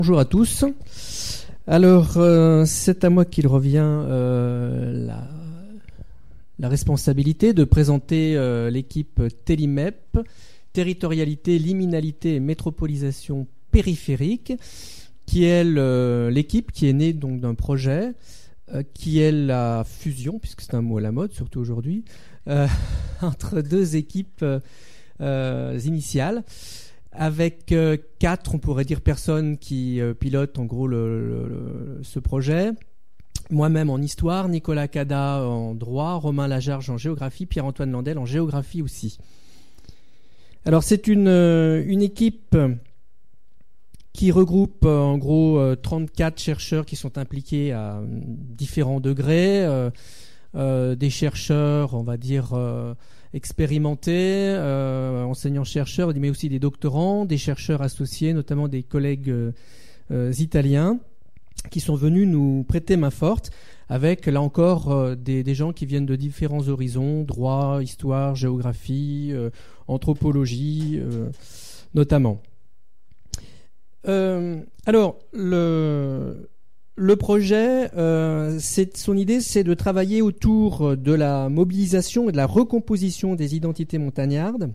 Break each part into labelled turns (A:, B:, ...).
A: Bonjour à tous. Alors, c'est à moi qu'il revient la responsabilité de présenter l'équipe Télimep, territorialité, liminalité et métropolisation périphérique, qui est l'équipe qui est née donc d'un projet, qui est la fusion, puisque c'est un mot à la mode, surtout aujourd'hui, entre deux équipes initiales, avec 4, on pourrait dire, personnes qui pilotent en gros ce projet. Moi-même en histoire, Nicolas Cada en droit, Romain Lajarge en géographie, Pierre-Antoine Landel en géographie aussi. Alors c'est une équipe qui regroupe en gros 34 chercheurs qui sont impliqués à différents degrés, des chercheurs, on va dire, expérimentés, enseignants-chercheurs, mais aussi des doctorants, des chercheurs associés, notamment des collègues italiens, qui sont venus nous prêter main forte, avec là encore des gens qui viennent de différents horizons, droit, histoire, géographie, anthropologie, notamment. Alors, le projet, son idée, c'est de travailler autour de la mobilisation et de la recomposition des identités montagnardes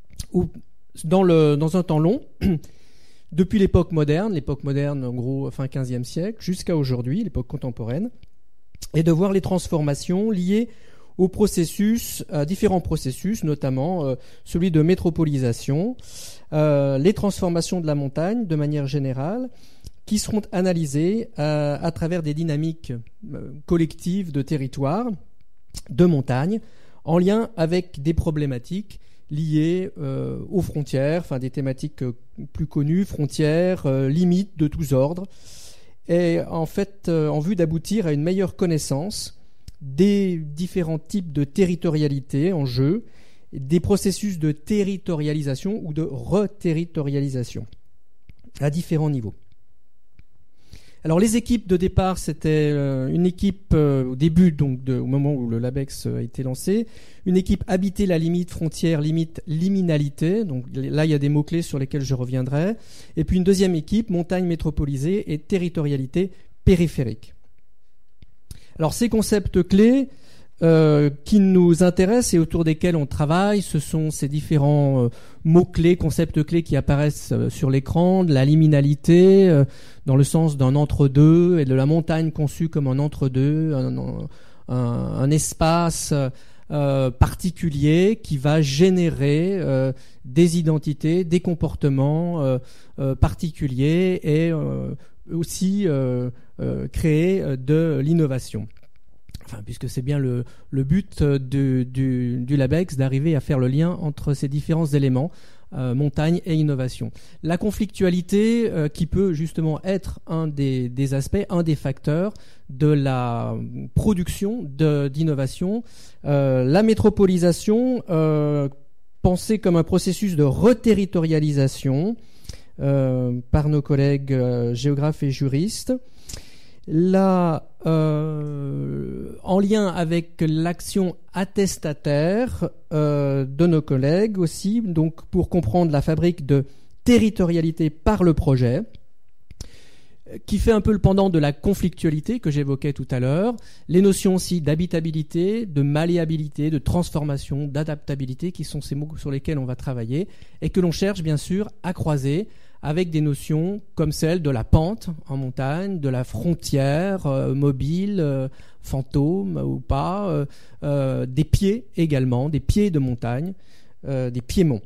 A: dans un temps long, depuis l'époque moderne en gros fin 15e siècle, jusqu'à aujourd'hui, l'époque contemporaine, et de voir les transformations liées aux processus, à différents processus, notamment celui de métropolisation, les transformations de la montagne de manière générale, qui seront analysées à travers des dynamiques collectives de territoire, de montagne, en lien avec des problématiques liées aux frontières, enfin des thématiques plus connues, frontières, limites de tous ordres, et en fait en vue d'aboutir à une meilleure connaissance des différents types de territorialité en jeu, des processus de territorialisation ou de reterritorialisation à différents niveaux. Alors les équipes de départ, c'était une équipe au début, donc au moment où le LabEx a été lancé, une équipe habiter la limite, frontière, limite, liminalité. Donc là, il y a des mots-clés sur lesquels je reviendrai. Et puis une deuxième équipe, montagne métropolisée et territorialité périphérique. Alors ces concepts clés qui nous intéressent et autour desquels on travaille, ce sont ces différents mots-clés, concepts-clés qui apparaissent sur l'écran, de la liminalité, dans le sens d'un entre-deux, et de la montagne conçue comme un entre-deux, un espace particulier qui va générer des identités, des comportements particuliers et aussi créer de l'innovation. Enfin, puisque c'est bien le but du LabEx d'arriver à faire le lien entre ces différents éléments, montagne et innovation. La conflictualité qui peut justement être un des aspects, un des facteurs de la production d'innovation. La métropolisation, pensée comme un processus de reterritorialisation par nos collègues géographes et juristes. Là, en lien avec l'action attestataire de nos collègues aussi, donc pour comprendre la fabrique de territorialité par le projet, qui fait un peu le pendant de la conflictualité que j'évoquais tout à l'heure, les notions aussi d'habitabilité, de malléabilité, de transformation, d'adaptabilité, qui sont ces mots sur lesquels on va travailler et que l'on cherche bien sûr à croiser avec des notions comme celle de la pente en montagne, de la frontière mobile, fantôme ou pas, des pieds également, des pieds de montagne, des piémonts.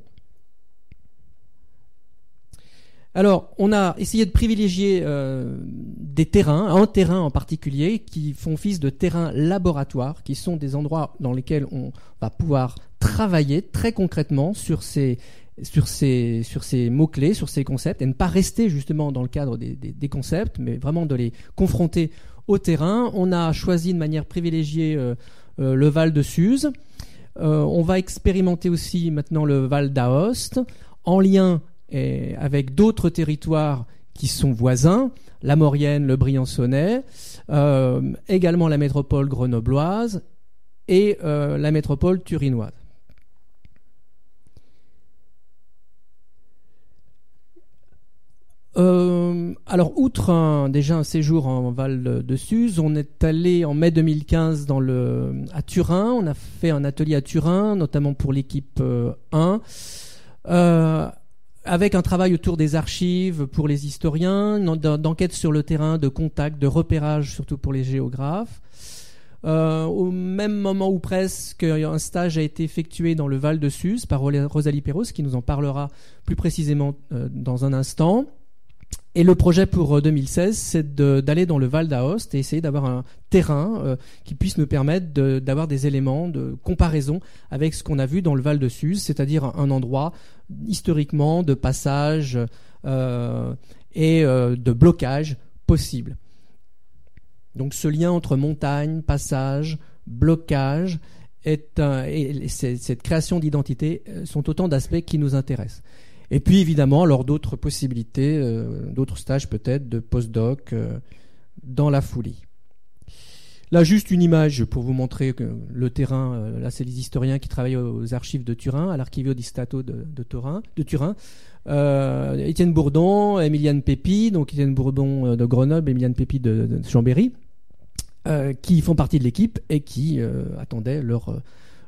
A: Alors, on a essayé de privilégier des terrains, un terrain en particulier, qui font office de terrains laboratoires, qui sont des endroits dans lesquels on va pouvoir travailler très concrètement sur ces mots-clés, sur ces concepts, et ne pas rester justement dans le cadre des concepts, mais vraiment de les confronter au terrain. On a choisi de manière privilégiée le Val de Suse. On va expérimenter aussi maintenant le Val d'Aoste, en lien avec d'autres territoires qui sont voisins, la Maurienne, le Briançonnais, également la métropole grenobloise et la métropole turinoise. Alors, outre déjà un séjour en Val de Suse, on est allé en mai 2015 à Turin. On a fait un atelier à Turin, notamment pour l'équipe 1, avec un travail autour des archives pour les historiens, d'enquête sur le terrain, de contact, de repérage, surtout pour les géographes. Au même moment où presque, un stage a été effectué dans le Val de Suse par Rosalie Perros, qui nous en parlera plus précisément dans un instant. Et le projet pour 2016, c'est d'aller dans le Val d'Aoste et essayer d'avoir un terrain qui puisse nous permettre d'avoir des éléments de comparaison avec ce qu'on a vu dans le Val de Suse, c'est-à-dire un endroit historiquement de passage et de blocage possible. Donc ce lien entre montagne, passage, blocage et cette création d'identité sont autant d'aspects qui nous intéressent. Et puis évidemment, alors d'autres possibilités, d'autres stages peut-être de post-doc dans la foulée. Là, juste une image pour vous montrer que le terrain. Là, c'est les historiens qui travaillent aux archives de Turin, à l'Archivio di Stato de Turin. Étienne Bourdon, Emiliane Pépi, donc Étienne Bourdon de Grenoble, Emiliane Pépi de Chambéry, qui font partie de l'équipe et qui attendaient leur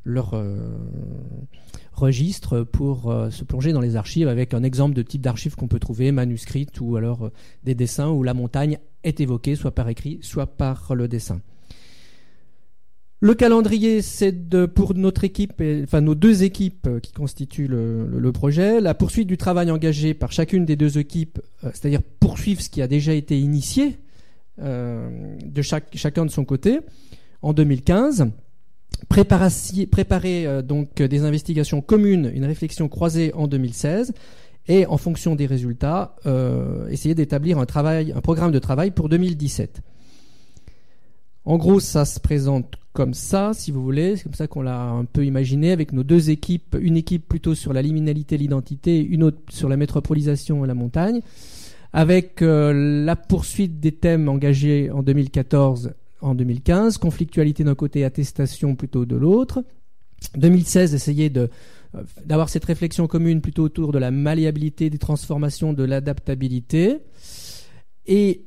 A: registre pour se plonger dans les archives avec un exemple de type d'archives qu'on peut trouver, manuscrites ou alors des dessins où la montagne est évoquée soit par écrit, soit par le dessin. Le calendrier, c'est pour notre équipe, enfin nos deux équipes qui constituent le projet, la poursuite du travail engagé par chacune des deux équipes, c'est-à-dire poursuivre ce qui a déjà été initié de chacun de son côté en 2015. Préparer donc des investigations communes, une réflexion croisée en 2016 et en fonction des résultats, essayer d'établir un programme de travail pour 2017. En gros, ça se présente comme ça, si vous voulez. C'est comme ça qu'on l'a un peu imaginé avec nos deux équipes, une équipe plutôt sur la liminalité, l'identité, une autre sur la métropolisation et la montagne, avec la poursuite des thèmes engagés en 2014 en 2015, conflictualité d'un côté, attestation plutôt de l'autre. 2016, essayer d'avoir cette réflexion commune plutôt autour de la malléabilité, des transformations, de l'adaptabilité. Et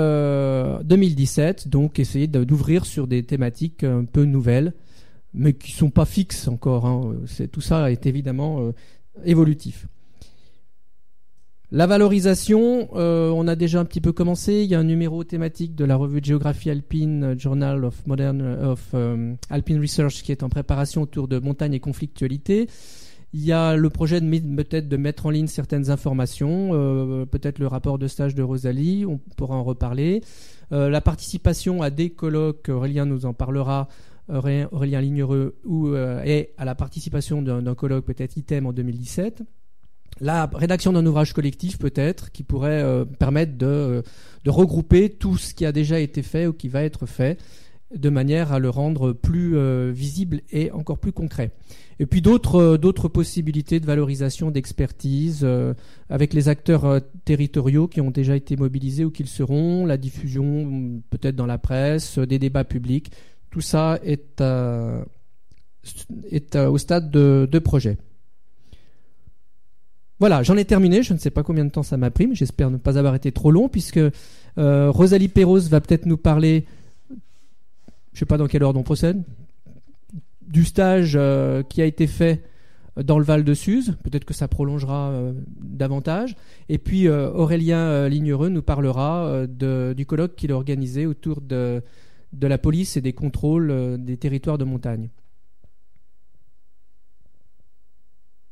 A: 2017, donc essayer d'ouvrir sur des thématiques un peu nouvelles, mais qui ne sont pas fixes encore. Hein. Tout ça est évidemment évolutif. La valorisation, on a déjà un petit peu commencé. Il y a un numéro thématique de la revue de géographie alpine, Journal of Alpine Research, qui est en préparation autour de montagne et conflictualité. Il y a le projet peut-être de mettre en ligne certaines informations, peut-être le rapport de stage de Rosalie, on pourra en reparler. La participation à des colloques, Aurélien nous en parlera, Aurélien Lignereux, et à la participation d'un colloque peut-être ITEM en 2017. La rédaction d'un ouvrage collectif peut-être qui pourrait permettre de regrouper tout ce qui a déjà été fait ou qui va être fait de manière à le rendre plus visible et encore plus concret. Et puis d'autres possibilités de valorisation, d'expertise avec les acteurs territoriaux qui ont déjà été mobilisés ou qui le seront, la diffusion peut-être dans la presse, des débats publics. Tout ça est au stade de projet. Voilà, j'en ai terminé. Je ne sais pas combien de temps ça m'a pris, mais j'espère ne pas avoir été trop long puisque Rosalie Perros va peut-être nous parler, je ne sais pas dans quelle ordre on procède, du stage qui a été fait dans le Val de Suse. Peut-être que ça prolongera davantage. Et puis Aurélien Lignereux nous parlera du colloque qu'il a organisé autour de la police et des contrôles des territoires de montagne.